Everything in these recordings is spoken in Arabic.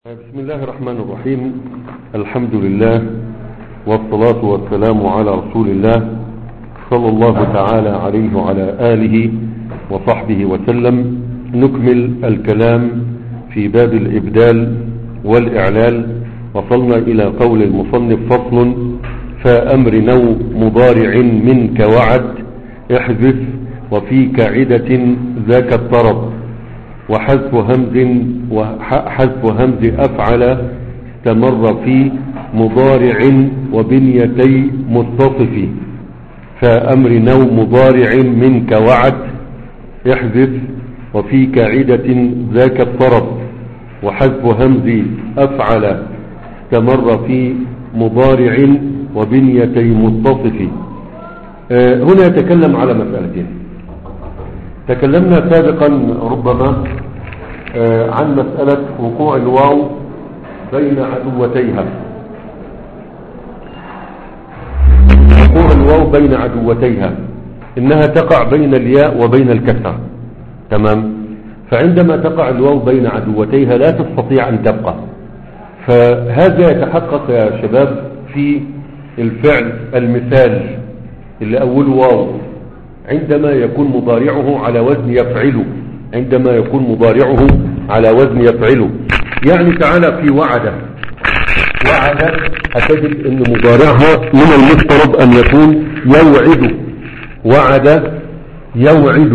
بسم الله الرحمن الرحيم. الحمد لله والصلاة والسلام على رسول الله صلى الله تعالى عليه وعلى آله وصحبه وسلم. نكمل الكلام في باب الإبدال والإعلال. وصلنا إلى قول المصنف: فصل: فأمر نو مضارع منك وعد احذف وفي كعدة ذاك الطرب وحذف همز أفعل استمر في مضارع وبنيتي متصف. فأمر نو مضارع منك وعد احذف وفي كعدة ذاك الطرب وحذف همز أفعل استمر في مضارع وبنيتي متصف. هنا يتكلم على مسألتين. تكلمنا سابقا ربما عن مسألة وقوع الواو بين عدوتيها. وقوع الواو بين عدوتيها إنها تقع بين الياء وبين الكسرة، تمام؟ فعندما تقع الواو بين عدوتيها لا تستطيع أن تبقى. فهذا يتحقق يا شباب في الفعل المثال اللي أول واو عندما يكون مضارعه على وزن يفعله. عندما يكون مضارعه على وزن يفعله، يعني تعالى في وعد هتجد ان مضارعها من المفترض ان يكون يوعد. وعد يوعد،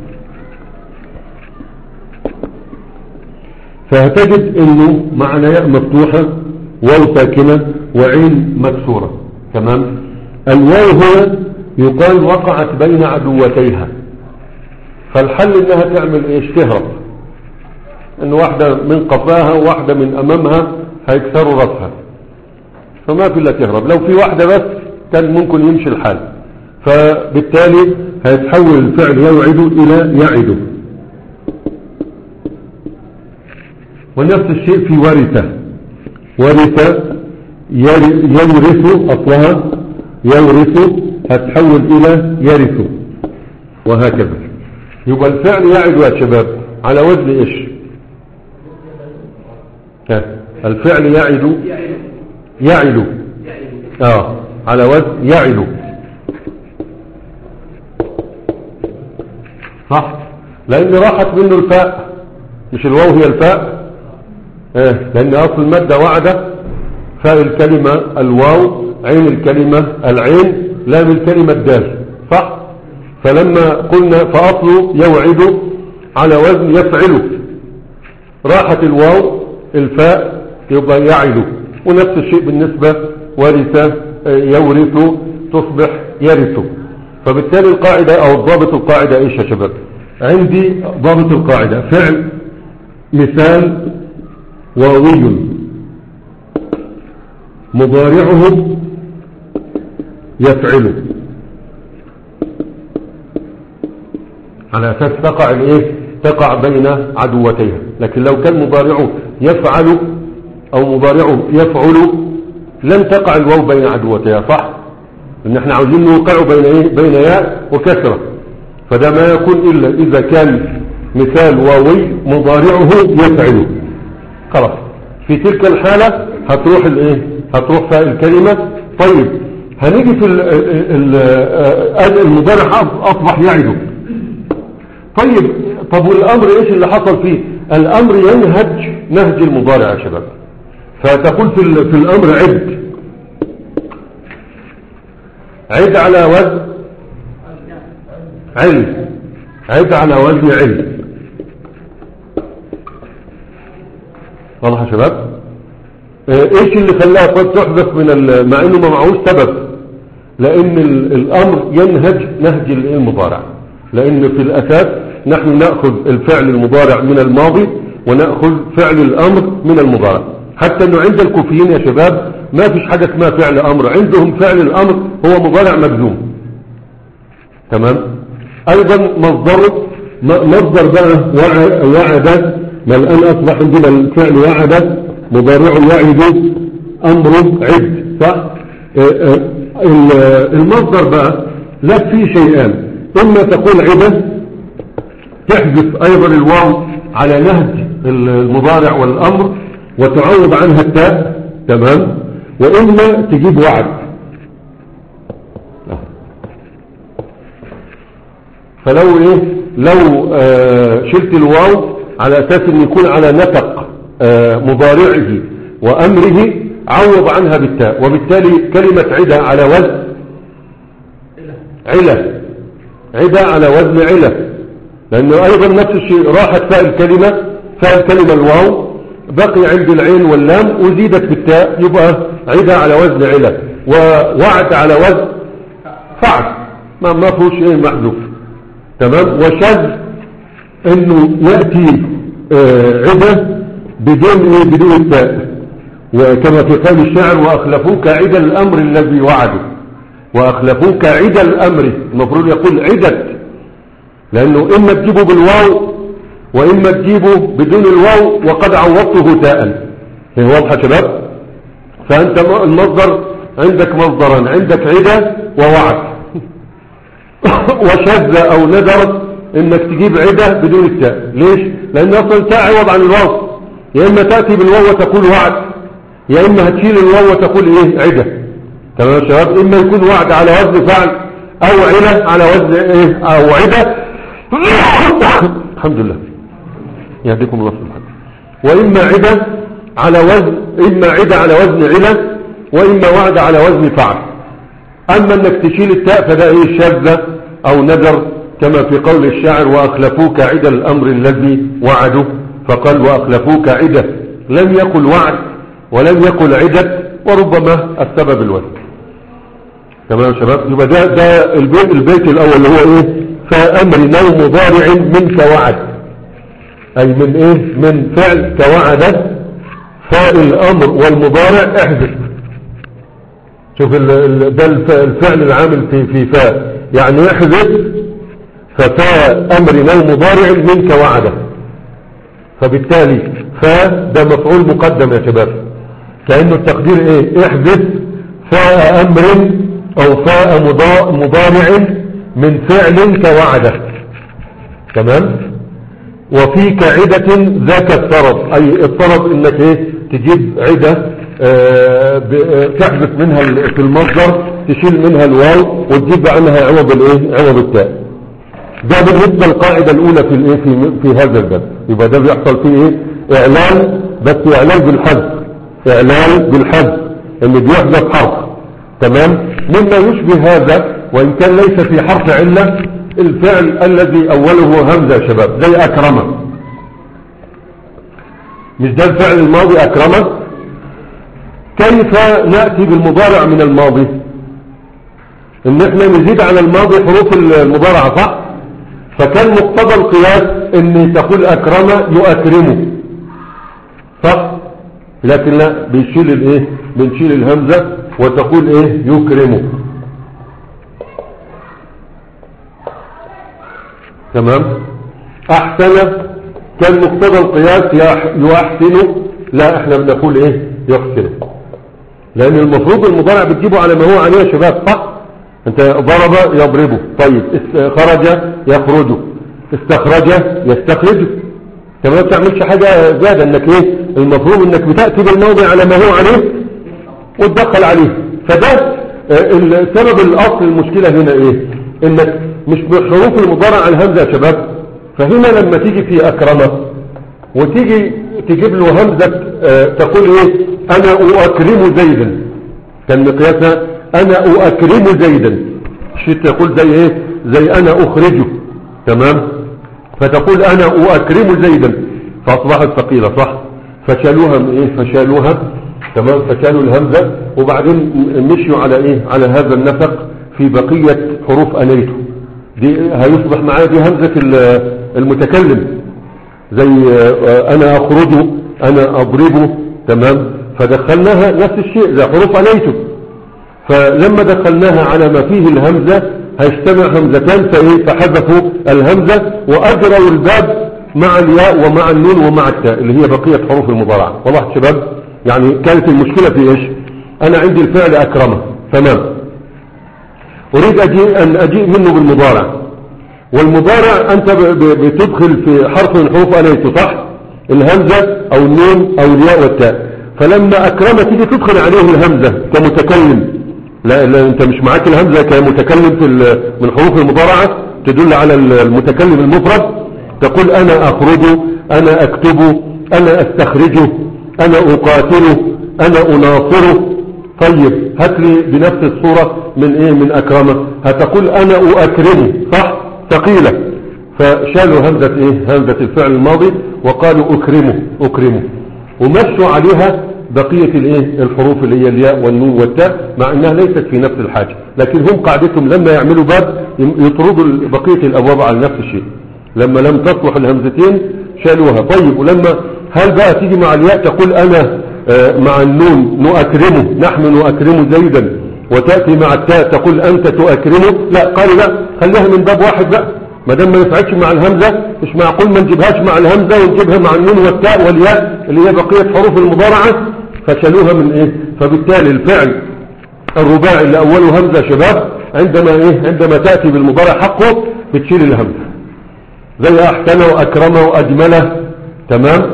فهتجد انه معنى ياء مفتوحة واو ساكنة وعين مكسورة، تمام؟ الواو هنا يقال وقعت بين عدوتيها، فالحل انها تعمل ايش؟ تهرب. ان واحدة من قفاها وواحدة من امامها هيكسروا رأسها، فما في الا تهرب. لو في واحدة بس كان ممكن يمشي الحال، فبالتالي هيتحول الفعل يوعد الى يعد. ونفس الشيء في ورثة يورث، اصلها يورث هتحول الى يرث، وهكذا. يبقى الفعل يعد يا شباب على وزن ايش؟ الفعل يعد على وزن يعد، صح؟ لان راحت منه الفاء، مش الواو هي الفاء، لان اصل المادة وعد، فاء الكلمة الواو، عين الكلمة العين، لام الكلمة الدال، صح؟ فلما قلنا فأصله يوعد على وزن يفعل، راحت الواو الفاء يبقى يعد. ونفس الشيء بالنسبة ورث يورث تصبح يرث. فبالتالي القاعدة او ضابط القاعدة ايش يا شباب؟ عندي ضابط القاعدة: فعل مثال واوي مضارعه يفعل، على اساس تقع الايه؟ تقع بين عدوتيها. لكن لو كان مضارعه يفعل او مضارعه يفعل لن تقع الواو بين عدوتيها، صح؟ ان احنا عاوزين نوقعه بين ايه؟ بين ياء وكسرة. فده ما يكون الا اذا كان مثال واوي مضارعه يفعل. خلاص، في تلك الحالة هتروح الايه؟ هتروح فاء الكلمة. طيب هنيجي في المضارع اصبح يعد. طب والامر ايش اللي حصل فيه؟ الامر ينهج نهج المضارع يا شباب. فتقول في الامر عد على وزن عد على وزن عل. واضح يا شباب؟ ايش اللي خلاها قد تحذف مع انه ما معهوش سبب؟ لان الامر ينهج نهج المضارع. لان في الاساس نحن نأخذ الفعل المضارع من الماضي ونأخذ فعل الامر من المضارع. حتى انه عند الكوفيين يا شباب ما فيش حاجة اسمها فعل امر، عندهم فعل الامر هو مضارع مجزوم، تمام؟ ايضا مصدر بقى وعد، ما الان اصبح عندنا الفعل وعد مضارع يعد امر عد، صح؟ المصدر بقى لك فيه شيئان: اما تقول عدة تحذف ايضا الواو على نهج المضارع والامر، وتعوض عنها التاء، تمام، وإما تجيب وعد. فلو لو شلت الواو على أساس أن يكون على نطق مضارعه وأمره، عوض عنها بالتاء، وبالتالي كلمة عدة على وزن علة، عدة على وزن علة، لأنه أيضا نفس الشيء، راحت فاء الكلمة الواو، بقي عند العين واللام وزيدت بالتاء، يبقى عدة على وزن علة، ووعد على وزن فعل، ما فيهوش محذوف، تمام. وشذ انه يأتي عدة بدون التاء، وكما في قول الشاعر: وأخلفوك عدة الأمر الذي وعده، وأخلفوك عدة الأمر، المفروض يقول عدة، لأنه إما تجيبه بالواو وإما تجيبه بدون الواو وقد عوضته تاء. هي واضحة شباب؟ فأنت المصدر عندك مصدران، عندك عدة ووعد. وشذ أو ندر إنك تجيب عدة بدون التاء. ليش؟ لأن أصلا التاء عوض عن الواو، يا إما تأتي بالواو وتقول وعد، يا إما هتشيل الواو وتقول عدة. تمام يا شباب؟ إما يكون وعد على وزن فعل، أو عدة على وزن أو عدة. الحمد لله يهديكم الله سبحانه. وإما عدة على وزن، إما عدة على وزن علة، وإما وعد على وزن فعل. أما أنك تشيل التاء فده شاذ أو نذر، كما في قول الشاعر: وأخلفوك عدة الأمر الذي وعدوا، فقال: وأخلفوك عدة، لم يقل وعد ولم يقل عدة، وربما السبب الوزن. تمام يا شباب؟ يبقى ده البيت الأول اللي هو فأمر نوم مضارع منك وعد، أي من من فعل كوعد، فاء الأمر والمضارع احذف. شوف ده الفعل العامل في فاء، يعني احذف، ففاء أمر نوم مضارع منك وعد، فبالتالي فاء ده مفعول مقدم يا شباب، كأنه التقدير احذف فاء أمر أو فاء مضارع من فعل كوعد، تمام. وفيك عدة ذاك الطرب، أي الطرب إنك تجيب عدة تحذف منها في المصدر، تشيل منها الواو وتجيب عنها عوض التاء. ده بالنسبة للقاعدة الأولى في هذا الباب. يبقى ده بيحصل فيه إعلان، بس إعلان بالحذف، إعلان بالحذف اللي بيحذف حرف، تمام. مما يشبه هذا وإن كان ليس في حرف علة، الفعل الذي أوله همزة يا شباب، زي أكرمه. مش ده الفعل الماضي أكرمه؟ كيف نأتي بالمضارع من الماضي؟ إن احنا نزيد على الماضي حروف المضارعة، صح؟ فكان مقتضى القياس إن تقول أكرمه يؤكرمه، صح؟ لكن لا، بنشيل الهمزة وتقول يكرمه، تمام. أحسن كان مقتضى القياس يحسن، لا احنا بنقول يحسن، لأن المفروض المضارع بتجيبه على ما هو عليه يا شباب، صح؟ انت ضرب يضربه، طيب خرج يخرجه، استخرج يستخرجه، انت ما بتعملش حاجة زيادة، انك المفروض انك بتأتي بالموضع على ما هو عليه وتدخل عليه. فده السبب الأصل المشكلة هنا انك مش بحروف المضارع على الهمزة يا شباب. فهنا لما تيجي في أكرمه وتيجي تجيب له همزة، تقول أنا أؤكرم زيدا، كان مقياسها أنا أؤكرم زيدا، شيء تقول زي أنا أخرجه، تمام. فتقول أنا أؤكرم زيدا، فأصبحت ثقيلة، صح؟ فشالوها تمام، فشالوا الهمزة، وبعدين مشوا على هذا النسق في بقية حروف أنيته دي، هيصبح معايا دي همزة المتكلم، زي أنا أخرجه، أنا أضربه، تمام. فدخلناها نفس الشيء زي حروف أنيته، فلما دخلناها على ما فيه الهمزة هيجتمع همزتان، فحذفوا الهمزة وأجروا الباب مع الياء ومع النون ومع التاء اللي هي بقية حروف المضارعة. والله شباب، يعني كانت المشكلة في أنا عندي الفعل أكرمه، تمام، أريد أن أجيء منه بالمضارع، والمضارع أنت بتدخل في حرف من حروف أنيته، صح؟ الهمزة او النون او الياء والتاء. فلما اكرم تيجي تدخل عليه الهمزة كمتكلم، لا انت مش معاك الهمزة كمتكلم من حروف المضارعة تدل على المتكلم المفرد، تقول انا اخرج، انا اكتب، انا استخرجه، انا اقاتله، انا اناصره. طيب هات لي بنفس الصورة من ايه؟ من اكرمه. هتقول انا اكرمه، صح؟ ثقيلة، فشالوا همزة ايه؟ همزة الفعل الماضي وقالوا اكرمه ومشوا عليها بقية الايه؟ الحروف اللي هي الياء والنون والتاء، مع انها ليست في نفس الحاجة، لكن هم قاعدتهم لما يعملوا باب يطردوا بقية الابواب على نفس الشيء. لما لم تصلح الهمزتين شالوها. طيب ولما هل بقى تيجي مع الياء تقول انا مع النون نؤكرمه، نحن نؤكرمه زيدا، وتأتي مع التاء تقول انت تؤكرمه؟ لا، قالوا لا، خليها من باب واحد بقى، ما دام ما نفعتش مع الهمزة مش معقول ما نجيبهاش مع الهمزة ونجيبها مع النون والتاء والياء اللي هي بقية حروف المضارعة، فشالوها من ايه؟ فبالتالي الفعل الرباعي اللي اوله همزة شباب عندما ايه؟ عندما تأتي بالمضارع حقه بتشيل الهمزة، زي احسن واكرم واجمله، تمام؟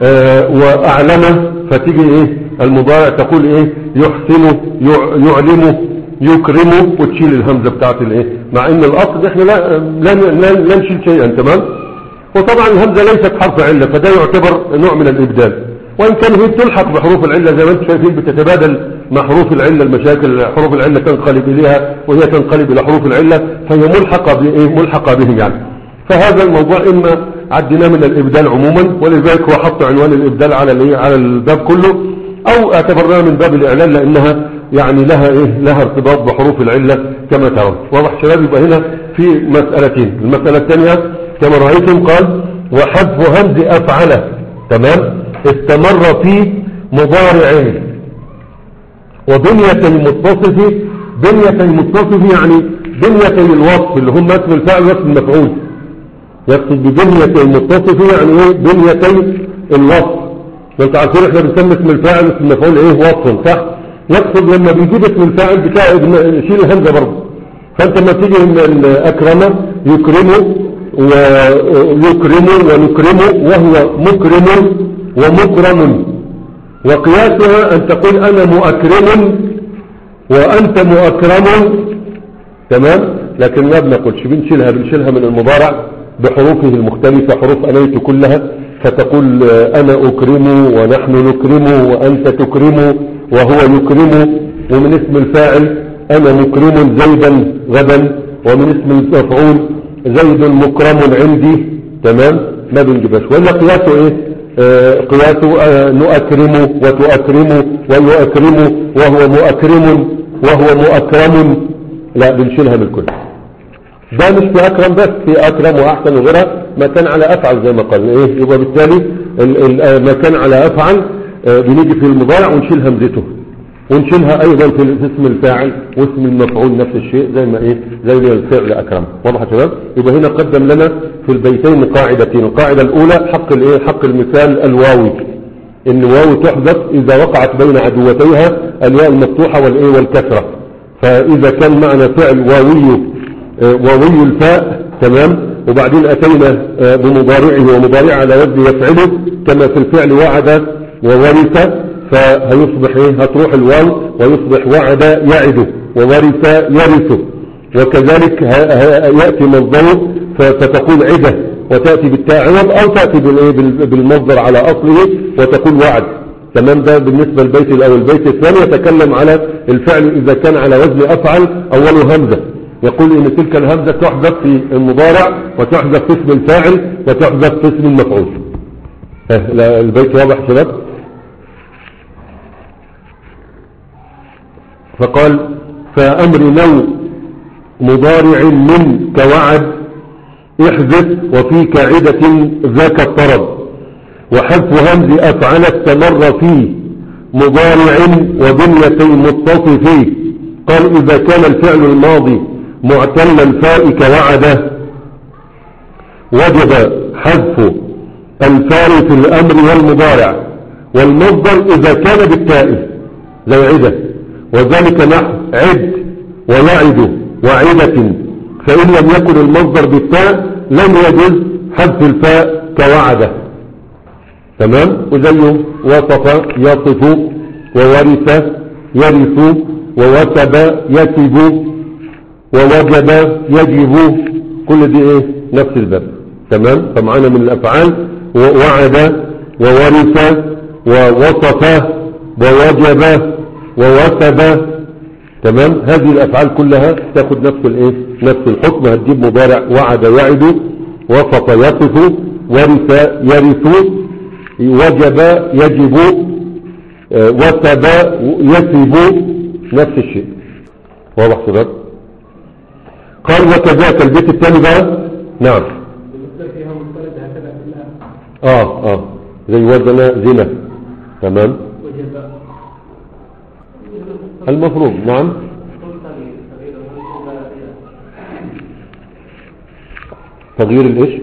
واعلمه، فتيجي ايه؟ المضارع تقول ايه؟ يحسن، يعلم، يكرم، وتشيل الهمزة بتاعت الايه؟ مع ان الاصل احنا لا نشيل شيئا، تمام؟ وطبعا الهمزة ليست حرف علة، فده يعتبر نوع من الابدال، وان كان هي تلحق بحروف العلة زي ما انتم شايفين، بتتبادل مع حروف العلة المشاكل، حروف العلة تنقلب اليها وهي تنقلب الى حروف العلة، فهي ملحقة بايه؟ ملحقة بهم يعني. فهذا الموضوع اما عدناه من الابدال عموما، ولذلك هو حط عنوان الابدال على الباب كله، او اعتبرناه من باب الاعلان لانها يعني لها ايه؟ لها ارتباط بحروف العلة كما ترون. واضح شباب؟ يبقى هنا في مسألتين. المسألة الثانية كما رأيتم قال وحذف همز افعل، تمام؟ استمر في مضارع وبنية المتصف. بنية المتصف يعني بنية الوصف اللي هم اسم الفاعل واسم المفعول. يقصد ببنية المتصف يعني ايه؟ بنية الوصف. وانت عارفين احنا بنسمي اسم الفاعل واسم المفعول ايه؟ وصف، صح؟ يقصد لما بيجيب اسم الفاعل بتاع يشيل الهمزة برضه. فانت لما تيجي من اكرمه يكرمه ويكرمه ونكرمه وهو مكرم ومكرم، وقياسها ان تقول انا مؤكرم وانت مؤكرم، تمام؟ لكن ما بنقولش، بنشيلها من المضارع بحروفه المختلفة، حروف أنيت كلها، فتقول أنا أكرم ونحن نكرم وأنت تكرم وهو يكرم. ومن اسم الفاعل أنا مكرم زيدا غدا، ومن اسم المفعول زيد مكرم عندي، تمام؟ ما بنجيبهاش. ولا قياسه ايه؟ قياسه نؤكرم وتؤكرم ويؤكرم وهو مؤكرم وهو مؤكرم، لا بنشيلها من كل. ده مش في اكرم بس، في اكرم واحسن وغيرها ما كان على افعل زي ما قال ايه. يبقى بالتالي ما كان على افعل بنيجي في المضارع ونشيل همزته، ونشيلها ايضا في اسم الفاعل واسم المفعول نفس الشيء زي ما ايه؟ زي الفعل اكرم. واضح يا شباب؟ يبقى هنا قدم لنا في البيتين قاعدتين. القاعده الاولى حق الايه؟ حق المثال الواوي، ان واو تحذف اذا وقعت بين عدوتيها الياء المفتوحه والايه؟ والكسره. فاذا كان معنا فعل واوي الفاء، تمام؟ وبعدين اتينا بمضارعه ومضارع على وزن يفعله كما في الفعل وعد وورث، فهيصبح ايه؟ هتروح الواو ويصبح وعد يعد وورث يرث. وكذلك يأتي مصدره فتقول عدة وتأتي بالتاء عوض، او تأتي بالمصدر على اصله وتقول وعد، تمام؟ ده بالنسبة للبيت الاول. البيت الثاني يتكلم على الفعل اذا كان على وزن افعل اوله همزة، يقول ان تلك الهمزة تحذف في المضارع وتحذف في اسم الفاعل وتحذف في اسم المفعول. البيت واضح شباب؟ فقال فأمر نوع مضارع من كوعد احذف وفي كاعدة ذاك الطرد، وحذف همز أفعل استمر في مضارع وبنية متصف. قال إذا كان الفعل الماضي معتل الفاء كوعد وجب حذف الفاء في الأمر والمضارع، والمصدر إذا كان بالتاء زي عدة، وذلك نحو عد ويعد وعدة، فإن لم يكن المصدر بالتاء لم يجوز حذف الفاء كوعد. تمام. وزيه وصف يصف، وورث يرث، ووثب يثب، ووجب يجب، كل دي ايه نفس الباب. تمام. فمعانا من الافعال ووعد وورث ووصف ووجب ووثب. تمام. هذه الافعال كلها تاخد نفس الايه نفس الحكم. هتجيب مضارع وعد يعد، وصف يصف، ورث يرث، وجب يجب، وثب يثب، نفس الشيء. واضح شباب؟ قال وكذاك البيت الثاني بقى. نعم. زي وزن زنا. تمام. المفروض. نعم. تغيير الايش؟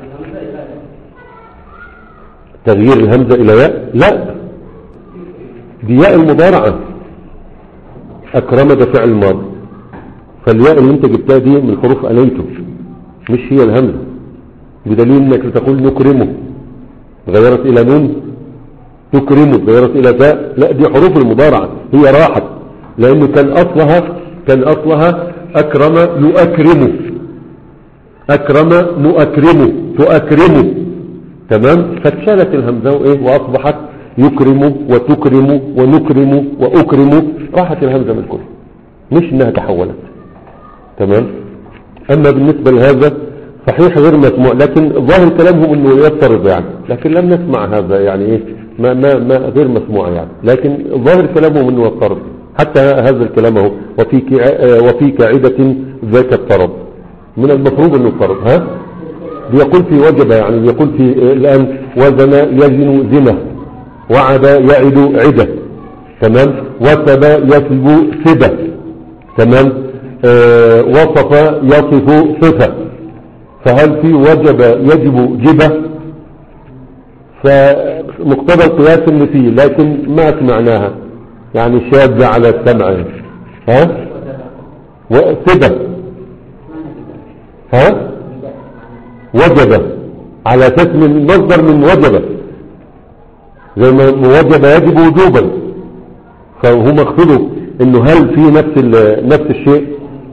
تغيير الهمزة الى ياء. لا، دي ياء المضارعة. اكرم ده فعل الماضي، فالياء اللي انت جبتها دي من حروف اليته، مش هي الهمزة، بدليل انك تقول نكرمه غيرت الى نون، تكرمه غيرت الى تاء. لا، دي حروف المضارعة، هي راحت لانه كان اصلها اكرم يؤكرمه، اكرم نؤكرمه تؤكرمه. تمام. فاتشالت الهمزة وايه واصبحت يكرم وتكرم ونكرم واكرم، راحت الهمزة من الكل، مش انها تحولت. تمام. اما بالنسبة لهذا صحيح غير مسموع، لكن ظاهر كلامهم انه يضطرب يعني، لكن لم نسمع هذا يعني ايه ما غير مسموع يعني، لكن ظاهر كلامهم انه يضطرب. حتى هذا الكلام اهو وفي كعدة ذاك الطرب، من المفروض انه يضطرب. بيقول في وجب، يعني بيقول في الان وزن يزن زنه، وعد يعد عدة. تمام. وثب يثب ثبة. تمام. وصف يصف صفة. فهل في وجب يجب جبة؟ فمقتضى القياس اللي فيه، لكن ما سمعناها يعني شاذة على السمع. وثبة وجب على اساس من مصدر من وجب، زي ما وجب يجب وجوبا، فهو مقصده انه هل في نفس الشيء.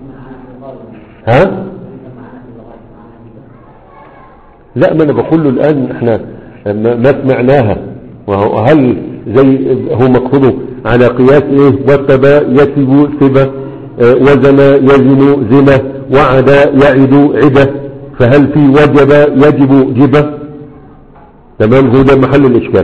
لا، ما انا بقول له الان احنا ما سمعناها، وهل زي هو مقصده على قياس ايه وثب يثب ثبة، وزن يزن زنة، وعد يعد عدة، فهل في وجب يجب جبة؟ تمام. هو ده محل الاشكال.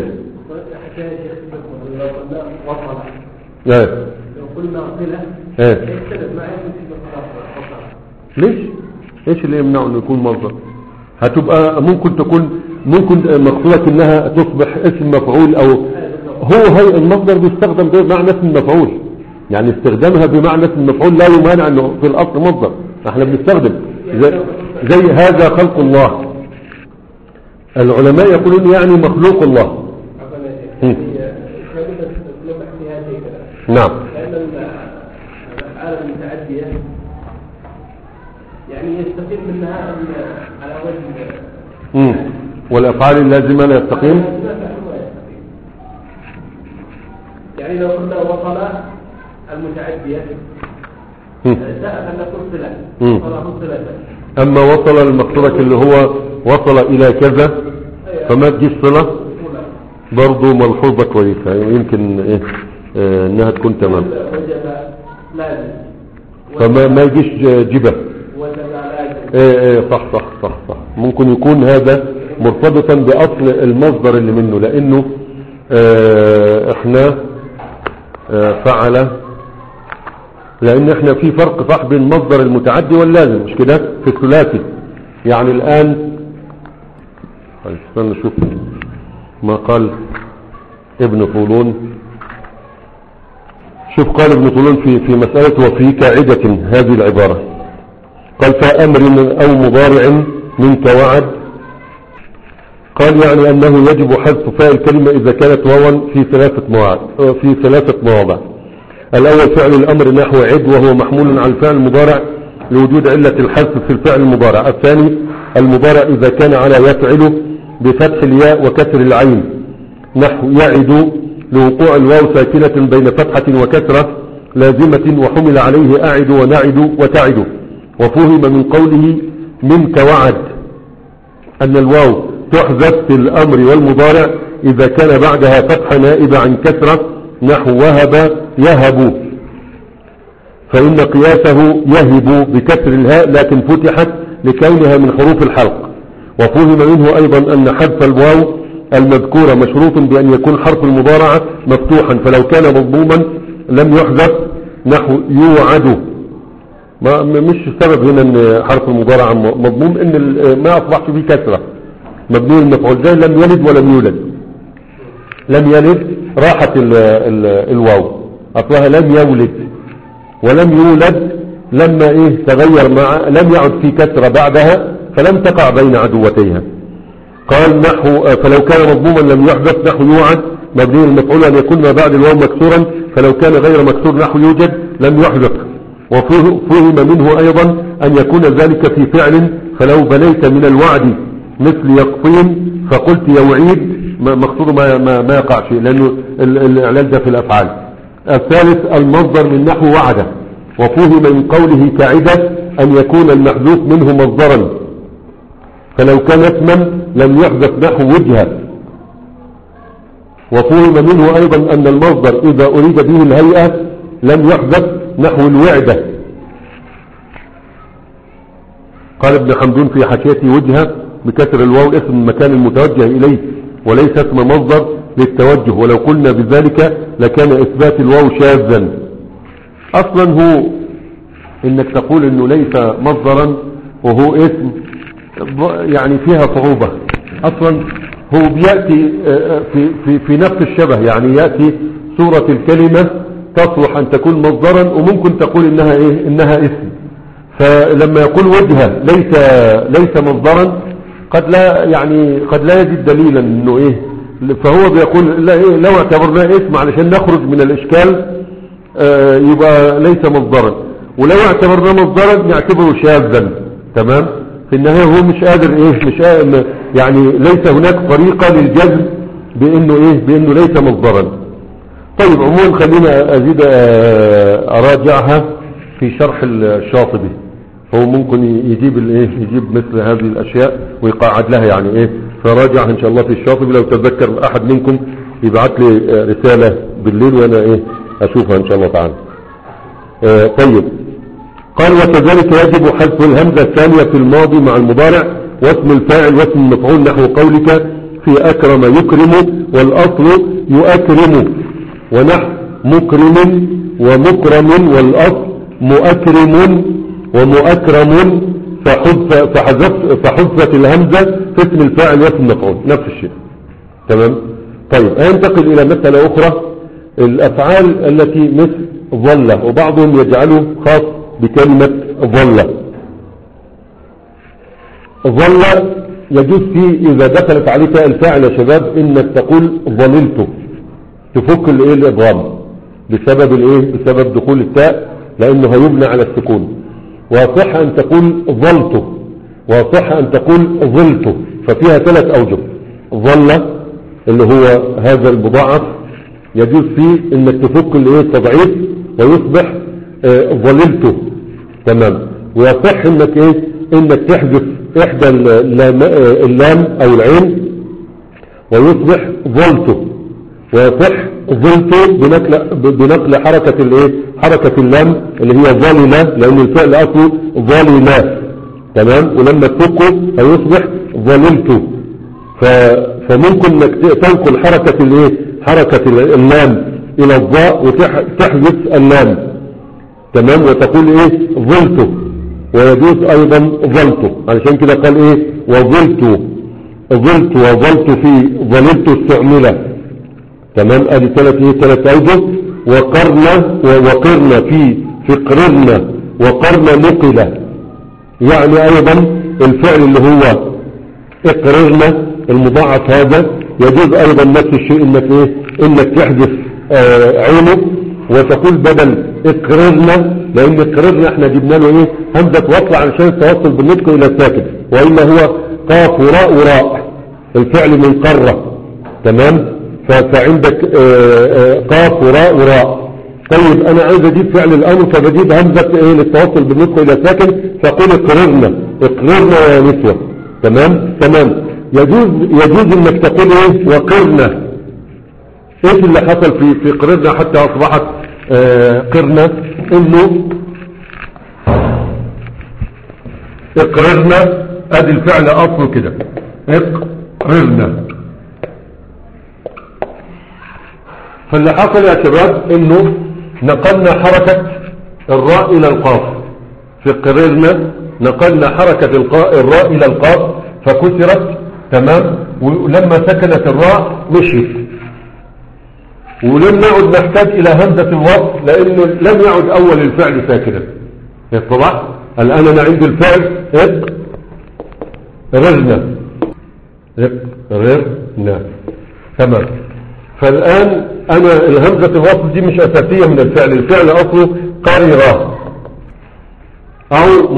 ليش ايش اللي يمنعه انه يكون مصدر؟ هتبقى ممكن مقصودك انها تصبح اسم مفعول، او هو المصدر بيستخدم بمعنى اسم مفعول، يعني استخدامها بمعنى اسم مفعول لا يمانع انه في الاصل مصدر. احنا بنستخدم زي هذا خلق الله، العلماء يقولون يعني مخلوق الله. نعم. الافعال المتعديه يعني يستقيم منها على وجه والافعال اللازمه لا يستقيم. يعني لو قلنا وصل المتعديه ساء ان نقول صله، وصل صله. اما وصل المقصودك اللي هو وصل الى كذا فما تجيش صله، برضو ملحوظه كويسه، يمكن انها تكون تمام. فما يجيش جبه. صح صح صح صح. ممكن يكون هذا مرتبطا باصل المصدر اللي منه، لانه احنا فعل، لان احنا في فرق صح بين المصدر المتعدي واللازم، مش كده في الثلاثي. يعني الان استنى نشوف ما قال ابن طولون. شوف قال ابن طولون في مسألة وفي كعدة هذه العبارة، قال فأمر أو مضارع منك وعد. قال يعني أنه يجب حذف فاء الكلمة إذا كانت واوا في ثلاثة مواضع. الأول فعل الأمر نحو عد، وهو محمول على الفعل المضارع لوجود علة الحذف في الفعل المضارع. الثاني المضارع إذا كان على يفعل بفتح الياء وكسر العين نحو يعد لوقوع الواو ساكنة بين فتحة وكسرة لازمة وحمل عليه أعد ونعد وتعد. وفهم من قوله منك وعد أن الواو تحذف في الأمر والمضارع إذا كان بعدها فتحة نائبة عن كسرة نحو وهب يهب، فإن قياسه يهب بكسر الهاء لكن فتحت لكونها من حروف الحلق. وفهم منه أيضا أن حذف الواو المذكورة مشروط بأن يكون حرف المضارعة مفتوحا، فلو كان مضموما لم يحذف نحو يوعد. مش السبب هنا ان حرف المضارعة مضموم ان ما اصبحش فيه كسرة مبني المفعول، زي لم يلد ولم يولد. لم يلد راحت الواو اصلها لم يولد، ولم يولد لما تغير مع لم يعد في كسرة بعدها فلم تقع بين عدوتيها. قال نحو فلو كان مضموما لم يحذف نحو يوعد مبني المفعول أن يكون ما بعد الواو مكسورا، فلو كان غير مكسور نحو يوجد لم يحذف. وفهم منه أيضا أن يكون ذلك في فعل، فلو بنيت من الوعد مثل يقطين فقلت يوعيد مقصود ما يقع شيء، لأنه الإعلال ده في الأفعال. الثالث المصدر من نحو وعد. وفهم من قوله كعدة أن يكون المحذوف منه مصدرا، فلو كان اسما لم يحذف نحو وجهة. وفهم منه أيضا أن المصدر إذا أريد به الهيئة لم يحذف نحو الوعدة. قال ابن حمدون في حاشيته وجهة بكسر الواو اسم المكان المتوجه إليه وليس اسم مصدر للتوجه، ولو قلنا بذلك لكان إثبات الواو شاذا. أصلا هو إنك تقول إنه ليس مصدرا وهو اسم يعني فيها صعوبة. أصلا هو بيأتي في نفس الشبه، يعني يأتي صورة الكلمة تصلح أن تكون مصدرا وممكن تقول إنها اسم. فلما يقول وجهة ليس مصدرا قد لا يجد دليلا إنه فهو بيقول لو اعتبرناه اسم علشان نخرج من الإشكال يبقى ليس مصدرا، ولو اعتبرناه مصدرا نعتبره شاذا. تمام. في النهاية هو مش قادر يعني ليس هناك طريقة للجزم بانه ليس مصدرا. طيب عموما خلينا ازيد اراجعها في شرح الشاطبي، هو ممكن يجيب مثل هذه الاشياء ويقعد لها يعني فراجعها ان شاء الله في الشاطبي. لو تذكر احد منكم يبعث لي رسالة بالليل وانا اشوفها ان شاء الله تعالى. طيب قال وكذلك يجب حذف الهمزة الثانية في الماضي مع المضارع واسم الفاعل واسم المفعول نحو قولك في أكرم يكرم، والأصل يؤكرم، ونحو مكرم ومكرم والأصل مؤكرم ومؤكرم، فحذفت الهمزة في اسم الفاعل واسم المفعول نفس الشيء. تمام. طيب انتقل إلى مسألة أخرى، الأفعال التي مثل ظل، وبعضهم يجعله خاص بكلمة ظل. ظل يجوز فيه إذا دخلت عليك الفاعل يا شباب إنك تقول ظللت، تفك الإضغام بسبب دخول التاء لأنه هيبنى على السكون. وصح أن تقول ظلت، وصح أن تقول ظلت، ففيها 3 أوجه. ظل اللي هو هذا المضاعف يجوز فيه إنك تفك التضعيف ويصبح ظللت. تمام. ويصح انك تحذف احدى اللام او العين ويصبح ظلت، ويصح ظلت بنقل حركة اللام اللي هي ظللة، لان الفعل اصله ظللة. تمام. ولما تفكه هيصبح ظللت. فممكن انك تنقل حركة اللام الى الضاء وتحذف اللام. تمام. وتقول ظلت، ويجوز ايضا ظلت، علشان كده قال وظلت وظلت في ظللت استعملة. تمام. ادي 3 اوجه. وقرن في قررنا، وقرن نقلة، يعني ايضا الفعل اللي هو اقررنا المضاعف هذا يجوز ايضا نفس الشيء انك تحذف عينه وتقول بدل اقررنا، لان اقررنا احنا جبنا له همزة وصل علشان التوصل بالنطق الى الساكن، والا هو قاف وراء الفعل من قرة. تمام. فعندك قاف وراء وراء. طيب انا عايز اجيب فعل الامر، فبجيب همزة للتوصل بالنطق الى ساكن، فقول اقررنا يا نسوة. تمام. يجوز انك تقول وقرنا. ايش اللي حصل في قررنا حتى اصبحت قرنا؟ انه اقررنا ادي الفعل اصله كده، اقررنا. فاللي حصل يا شباب انه نقلنا حركة الراء الى القاف. في قررنا نقلنا حركة الراء الى القاف فكسرت. تمام. ولما سكنت الراء مشيت، ولم نعد نحتاج الى همزة الوصل لانه لم يعد اول الفعل ساكنا. طبعا الان انا عندي الفعل اقررنا. تمام. فالان انا الهمزة الوصل دي مش اساسية من الفعل اصله قرر او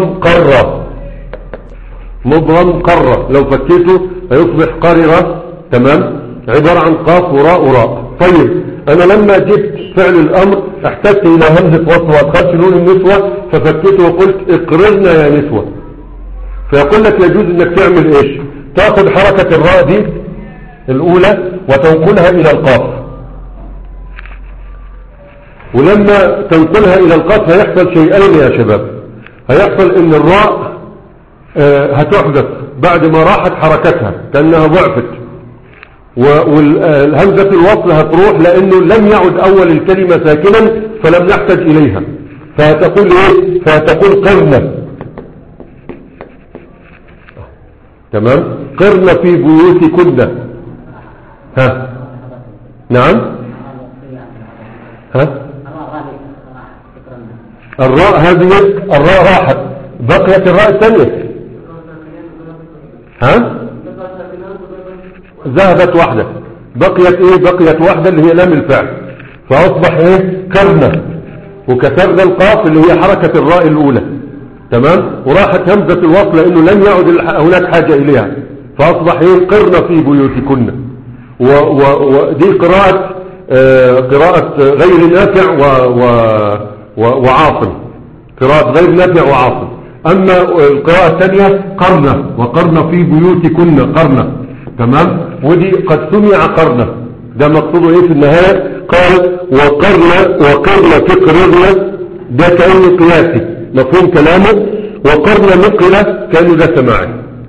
مضغم قرر. لو فكيته هيصبح قرر. تمام. عبارة عن قاف وراء. طيب انا لما جبت فعل الامر احتجت الى همزة وصل وادخلت نون النسوة ففكيته وقلت اقررنا يا نسوة. فيقول لك يجوز انك تعمل ايش؟ تاخذ حركة الراء دي الاولى وتنقلها الى القاف، ولما تنقلها الى القاف هيحصل شيئين يا شباب. هيحصل ان الراء هتحذف بعد ما راحت حركتها كأنها ضعفت، والهمزة الوصل هتروح لانه لم يعد اول الكلمة ساكنا فلم نحتاج اليها. فهتقول ايه؟ فهتقول قرنا. تمام. قرنا في بيوتكن. نعم. الراء هذه الراء راحت، بقيت الراء الثانية ذهبت واحدة، بقيت واحدة اللي هي لام الفعل، فأصبح كرنا، وكسرنا القاف اللي هي حركة الراء الأولى. تمام. وراحت همزة الوصل لأنه لم يعد هناك حاجة إليها، فأصبح قرنا في بيوتكن. ودي قراءة غير نافع وعاصم، قراءة غير نافع وعاصم. أما القراءة الثانية قرنا، وقرنا في بيوتكن قرنا. تمام. ودي قد سمع قرنا، ده مقصوده ايه في النهاية؟ قال وقرنا في قررنا، ده كأنه قياسي مفهوم كلامه، وقرنا نقلة كأنه ده سماعي.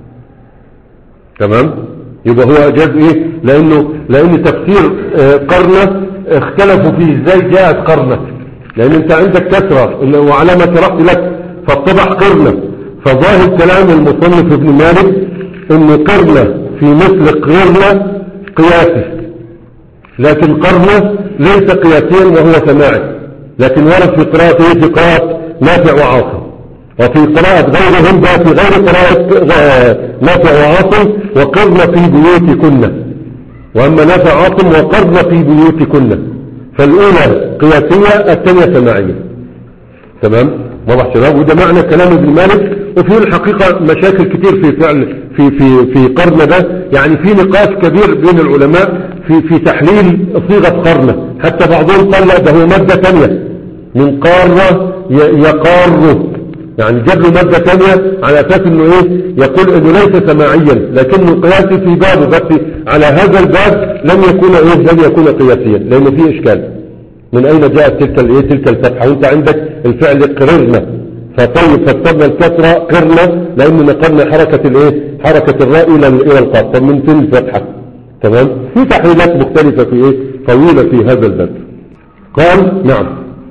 تمام. يبقى هو أجاز ايه؟ لأن تفسير قرنا اختلفوا فيه ازاي جاءت قرنا، لأن انت عندك كسرة وعلامة رفع لك فاتضح قرنا. فظاهر كلام المصنف ابن مالك ان قرنا في مثل قرنا قياسي، لكن قرنا ليس قياسيا وهو سماعي، لكن ورد في قراءته في قراءة نافع وعاصم، وفي قراءة غيرهم في غير قراءة نافع وعاصم وقرنا في بيوتكن. واما نافع وعاصم وقرنا في بيوتكن، فالاولى قياسية الثانية سماعية. تمام. واضح شباب؟ وده معنى كلام ابن مالك. وفي الحقيقة مشاكل كتير في فعل في قرن ده، يعني في نقاش كبير بين العلماء في تحليل صيغة قرن. حتى بعضهم قال لا ده هو مادة ثانية من قارة يقار، يعني جاب له مادة ثانية على اساس انه يقول انه ليس سماعيا لكنه قياسي في بابه، بس على هذا الباب لم يكون قياسيا لانه فيه اشكال. من اين جاءت تلك الفتحة؟ وانت عندك الفعل قررنا، فطيب فاكتبنا الكسرة قرنا لان نقلنا حركة الراء الى القاف. طب من فين الفتحة؟ تمام. في تحليلات مختلفة في طويلة في هذا الباب. قال نعم.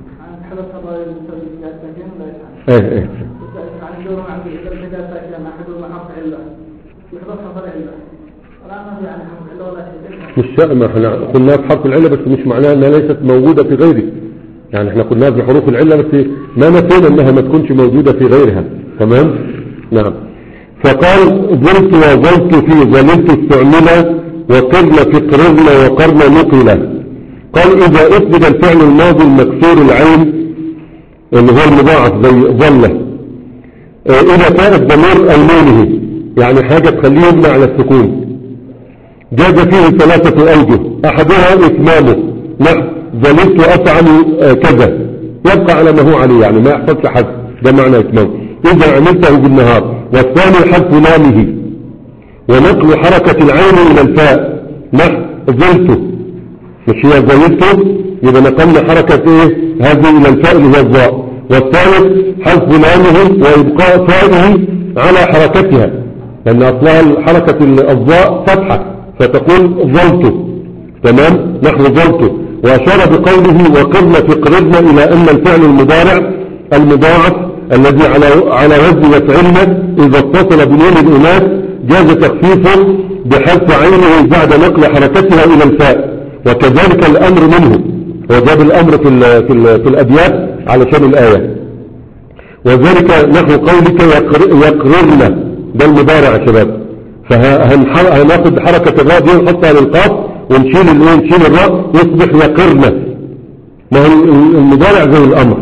ايه مش ما احنا قلنا بحرف العلة، بس مش معناها انها ليست موجودة في غيره. يعني احنا قلنا بحروف العلة بس ما نفينا انها ما تكونش موجودة في غيرها. تمام. نعم. فقال ظلت وظلت في ظللت استعملا وقرن في قررنا وقرن نقلا. قال اذا اثبت الفعل الماضي المكسور العين اللي هو المضاعف زي ظله، اذا كان الضمير ايمانه يعني حاجة تخليه يبنى على السكون، جاز فيه 3 أوجه. أحدها إتمامه، نحو ظللت أفعل كذا، يبقى على ما هو عليه، يعني ما يحصلش حذف، ده معنى إتمامه إذا عملته بالنهار. والثاني حذف لامه ونقل حركة العين إلى الفاء، نحو زلت، مش هي زلت، يبقى نقلنا حركة إيه هذه إلى الفاء اللي هي الضاء. والثالث حذف لامه وإبقاء فائه على حركتها، لأن أصلها حركة الضاء فتحة فتقول ظلت، تمام، نحو ظلت. وأشار بقوله وقرن في قربنا إلى أن الفعل المضارع المضاعف الذي على وزن يفعلنا إذا اتصل بنون الإناث جاز تخفيفه بحذف عينه بعد نقل حركتها إلى الفاء، وكذلك الأمر منه، وجاب الأمر في الأبيات علشان الآية. وذلك نحو قولك يقررنا، ده المضارع يا شباب، فهناخد حركة الراء دي ونحطها للقاف ونشيل الراء يصبح يقرنا، ما هو المضارع زي الأمر،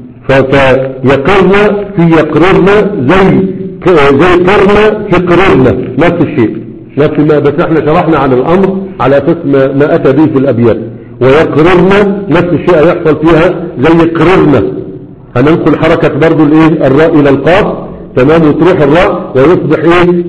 فيقرنا في يقررنا زي قرنا في قررنا، نفس الشيء، نفس ما، بس احنا شرحنا عن الأمر على أساس ما أتى به في الأبيات. ويقررنا نفس الشيء يحصل فيها زي قررنا، هننقل حركة برضو الايه الراء إلى القاف، تمام، وتروح الراء ويصبح ايه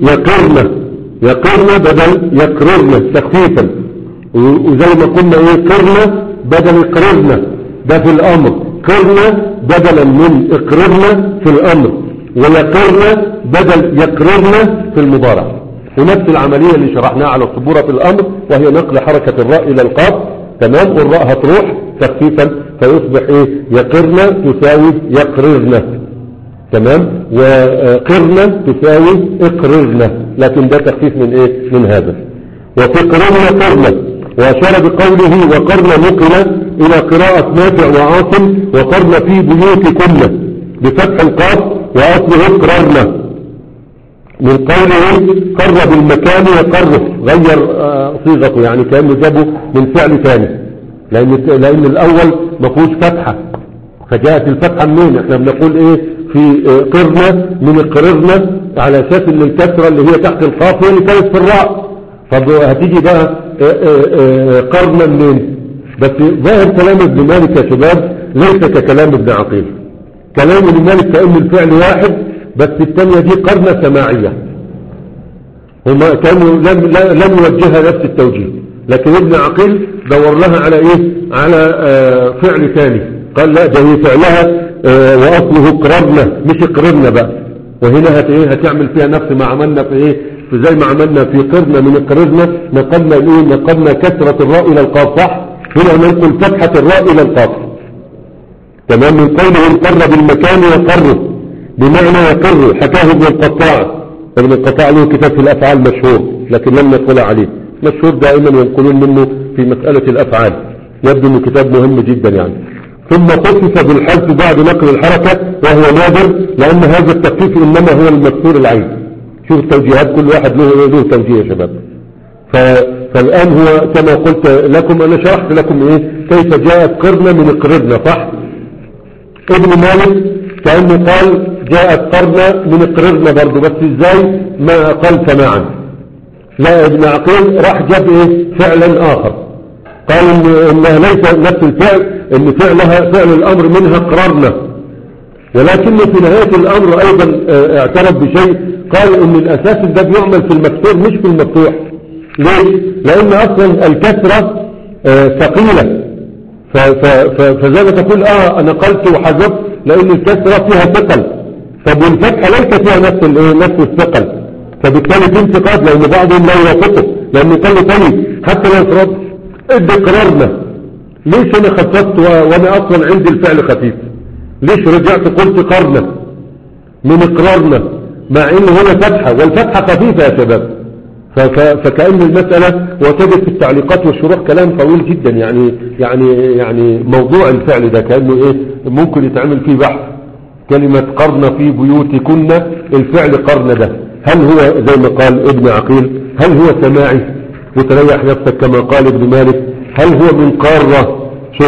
يقرنا بدل يقررنا تخفيفا. وزي ما قلنا ايه قرنا بدل اقررنا، ده في الامر، قرنا بدلا من اقررنا في الامر، ويقرنا بدل يقررنا في المضارع. ونفس العملية اللي شرحناها على السبورة في الامر، وهي نقل حركة الراء الى القاف، تمام، والراء هتروح تخفيفا فيصبح ايه يقرنا تساوي يقررنا، تمام، وقرنا تساوي اقررنا، لكن ده تخفيف من ايه من هذا. وفي قررنا قرنا، وأشار بقوله وقرنا نقل إلى قراءة نافع وعاصم وقرنا في بيوتكن بفتح القاف وأصله قررنا، من قوله قر بالمكان يقره، غير صيغته، يعني كأنه جابه من فعل ثاني، لأن الأول ما فيهوش فتحة، فجاءت الفتحة منين؟ احنا بنقول ايه في قرنا من قررنا على أساس ان الكسرة اللي هي تحت القاف هي اللي كانت في الراء، طب هتيجي بقى قرنا منين؟ بس ظاهر كلام ابن مالك يا شباب ليس ككلام ابن عقيل. كلام ابن مالك كأن الفعل واحد، بس الثانية دي قرنة سماعية، هما كانوا لم يوجهها نفس التوجيه، لكن ابن عقيل دور لها على ايه على فعل ثاني، قال لا ده هي فعلها واصله قررنا مش قررنا بقى، وهنا هتعمل فيها نفس ما عملنا في ايه زي ما عملنا في قرنا من قررنا، نقلنا كسرة الراء الى القاف، صح، هنا ننقل فتحة الراء الى القاف، تمام. من قوله قر بالمكان يقر بمعنى يقر، حكاه ابن القطاع له كتاب في الافعال مشهور لكن لم نقل عليه، مشهور دائما ينقلون منه في مسألة الافعال، يبدو انه كتاب مهم جدا يعني. ثم خفف بالحذف بعد نقل الحركة وهو نادر، لان هذا التخفيف انما هو المكسور العين. شوف التوجيهات، كل واحد له توجيه يا شباب. فالآن هو كما قلت لكم، أنا شرحت لكم إيه كيف جاءت قرنة من قررنا، صح. ابن مالك كأنه قال جاءت قرنة من قررنا برضو، بس إزاي ما قال سماعا. لا، ابن عقيل راح جاب إيه فعلا آخر، قال إنها ليس نفس الفعل، إن فعلها فعل الأمر منها قررنا، ولكن في نهاية الأمر أيضا اعترف بشيء، قال ان الاساس ده بيعمل في المكسور مش في المفتوح. ليه؟ لان اصلا الكسرة ثقيلة، فزي ما تقول نقلت وحذفت لان الكسرة فيها ثقل، طب والفتحة ليس فيها نفس الثقل، فبالتالي في انتقاد، لان بعضهم لا يوافقه، لانه قال له طيب حتى لو فرض ادي قرارنا، ليش انا خففت وانا اصلا عندي الفعل خفيف؟ ليش رجعت قلت قرنا من قرارنا مع ان هنا فتحة والفتحة خفيفة يا شباب؟ فكأن المسألة، وتجد في التعليقات والشروح كلام طويل جدا، يعني موضوع الفعل ده كأنه ايه ممكن يتعمل فيه بحث. كلمة قرن في بيوتكن، الفعل قرن ده هل هو زي ما قال ابن عقيل هل هو سماعي وتريح نفسك كما قال ابن مالك، هل هو من قارة؟ شوف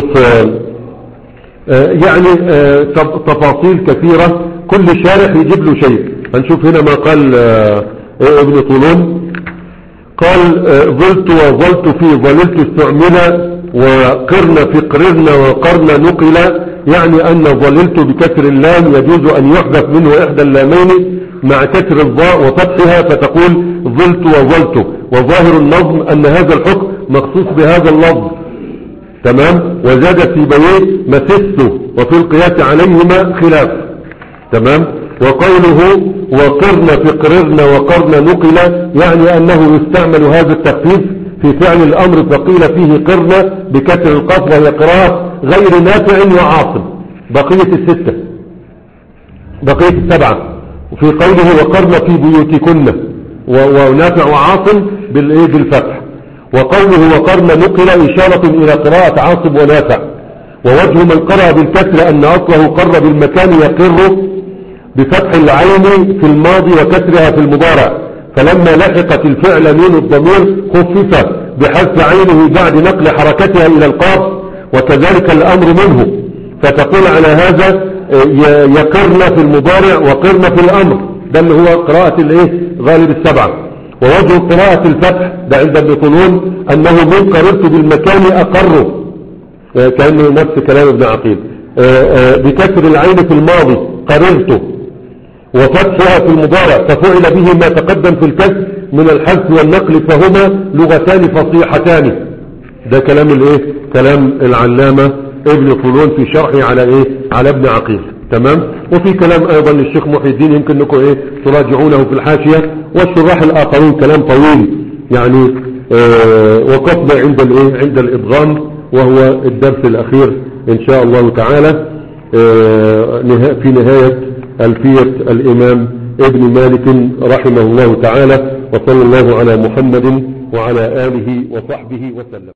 تفاصيل كثيرة، كل شارح يجيب له شيء. هنشوف هنا ما قال ابن طولون، قال ظلت وظلت في ظللت استعمل وقرن في قررن وقرن نقل، يعني أن ظللت بكسر اللام يجوز أن يحذف منه إحدى اللامين مع كسر الضاء وفتحها فتقول ظلت وظلت. وظاهر النظم أن هذا الحكم مخصوص بهذا اللفظ، تمام. وزاد سيبويه مسست، وفي القياس عليهما خلاف، تمام. وقوله وقرن في قررن وقرن نقل، يعني أنه يستعمل هذا التخفيف في فعل الأمر، فقيل فيه قرن بكسر القاف وهي قراءة غير نافع وعاصم. بقية السبعة وفي قوله وقرن في بيوتكن ونافع وعاصم بالفتح. وقوله وقرن نقل إشارة إلى قراءة عاصم ونافع. ووجه من قرأ بالكسر أن أصله قر بالمكان يقر بفتح العين في الماضي وكسرها في المضارع، فلما لحقت الفعل نون الضمير خفف بحذف عينه بعد نقل حركتها إلى القاف، وكذلك الأمر منه، فتقول على هذا يقرن في المضارع وقرن في الأمر، ده اللي هو قراءة غالب السبعة. ووجه قراءة الفتح ده عند ابن طولون أنه من قررت بالمكان أقر، كأنه نفس كلام ابن عقيل، بكسر العين في الماضي قررت، وفتحها في المضارع ففعل به ما تقدم في الكسر من الحذف والنقل، فهما لغتان فصيحتان. ده كلام كلام العلامة ابن طولون في شرحه على ابن عقيل، تمام. وفي كلام ايضا للشيخ محي الدين يمكن انكم تراجعونه في الحاشية، والشراح الاخرون كلام طويل يعني. وقفنا عند الادغام، وهو الدرس الاخير ان شاء الله تعالى في نهاية ألفية الامام ابن مالك رحمه الله تعالى. وصلى الله على محمد وعلى آله وصحبه وسلم.